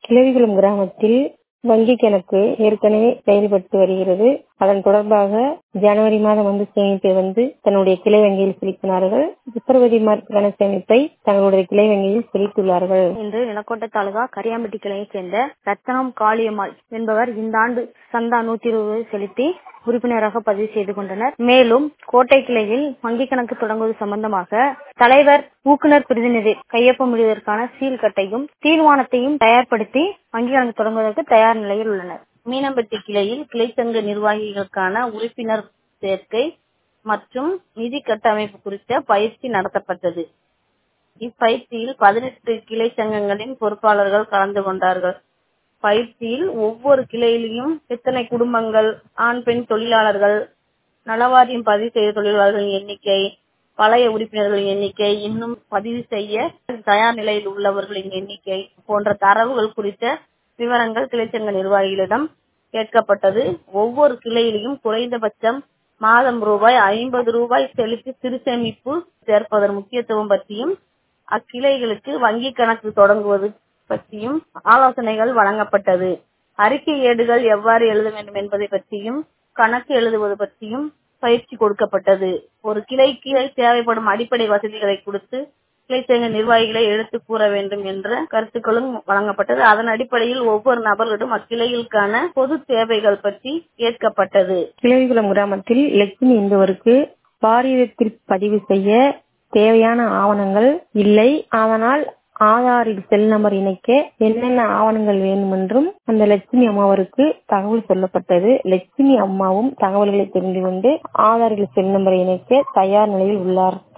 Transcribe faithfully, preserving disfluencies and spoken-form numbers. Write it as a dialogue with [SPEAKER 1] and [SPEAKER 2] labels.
[SPEAKER 1] கிளவிகுளம் கிராமத்தில் வங்கி கணக்கு ஏற்கனவே செயல்பட்டு வருகிறது. அதன் தொடர்பாக ஜனவரி மாதம் வந்து சேமிப்பை வந்து தன்னுடைய கிளை வங்கியில் செலுத்தினார்கள். பிப்ரவரி மாதத்திற்கான சேமிப்பை தங்களுடைய கிளை வங்கியில் செலுத்தியுள்ளார்கள்.
[SPEAKER 2] இன்று நிலக்கோட்டை தாலுகா கரியாம்பட்டி கிளையைச் சேர்ந்த ரத்தனம் காளியம்மாள் என்பவர் இந்த ஆண்டு சந்தா நூத்தி இருபது செலுத்தி உறுப்பினராக பதிவு செய்து கொண்டனர். மேலும் கோட்டை கிளையில் வங்கி கணக்கு தொடங்குவது சம்பந்தமாக தலைவர் ஊக்குனர் பிரதிநிதி கையொப்பமிடுவதற்கான சீல் கட்டையும் தீர்மானத்தையும் தயார்படுத்தி வங்கி கணக்கு தொடங்குவதற்கு தயார் நிலையில் உள்ளனர்.
[SPEAKER 3] மீனம்பட்டி கிளையில் கிளைச்சங்க நிர்வாகிகளுக்கான உறுப்பினர் சேர்க்கை மற்றும் நிதி கட்டமைப்பு குறித்த பயிற்சி நடத்தப்பட்டது. இப்பயிற்சியில் பதினெட்டு கிளை சங்கங்களின் பொறுப்பாளர்கள் கலந்து கொண்டார்கள். பயிற்சியில் ஒவ்வொரு கிளையிலும் எத்தனை குடும்பங்கள், ஆண் பெண் தொழிலாளர்கள், நலவாரியம் பதிவு செய்த தொழிலாளர்களின் எண்ணிக்கை, பழைய உறுப்பினர்களின் எண்ணிக்கை, இன்னும் பதிவு செய்ய தயார் நிலையில் உள்ளவர்களின் எண்ணிக்கை போன்ற தரவுகள் குறித்த விவரங்கள் கிளைச்சங்க நிர்வாகிகளிடம் கேட்கப்பட்டது. ஒவ்வொரு கிளையிலும் குறைந்தபட்சம் மாதம் ரூபாய் ஐம்பது ரூபாய் செலுத்தி சிறு சேமிப்பு சேர்ப்பதன் முக்கியத்துவம் பற்றியும் அக்கிளைகளுக்கு வங்கி கணக்கு தொடங்குவது பற்றியும் ஆலோசனைகள் வழங்கப்பட்டது. அறிக்கை ஏடுகள் எவ்வாறு எழுத வேண்டும் என்பதை பற்றியும் கணக்கு எழுதுவது பற்றியும் பயிற்சி கொடுக்கப்பட்டது. ஒரு கிளைக்கு தேவைப்படும் அடிப்படை வசதிகளை கொடுத்து கிளைச்சங்க நிர்வாகிகளை எடுத்து கூற வேண்டும் என்ற கருத்துக்களும் வழங்கப்பட்டது. அதன் அடிப்படையில் ஒவ்வொரு நபர்களிடம் அக்கிளைகளுக்கான பொது தேவைகள் பற்றி கேட்கப்பட்டது.
[SPEAKER 1] கிளவிகுளம் கிராமத்தில் லட்சுமி என்பவருக்கு வாரியத்தில் பதிவு செய்ய தேவையான ஆவணங்கள் இல்லை. அதனால் ஆதாரில் செல் நம்பர் இணைக்க என்னென்ன ஆவணங்கள் வேண்டும் என்றும் அந்த லட்சுமி அம்மாவருக்கு தகவல் சொல்லப்பட்டது. லட்சுமி அம்மாவும் தகவல்களை தெரிந்து கொண்டு ஆதாரில் செல் நம்பரை இணைக்க தயார் நிலையில் உள்ளார்.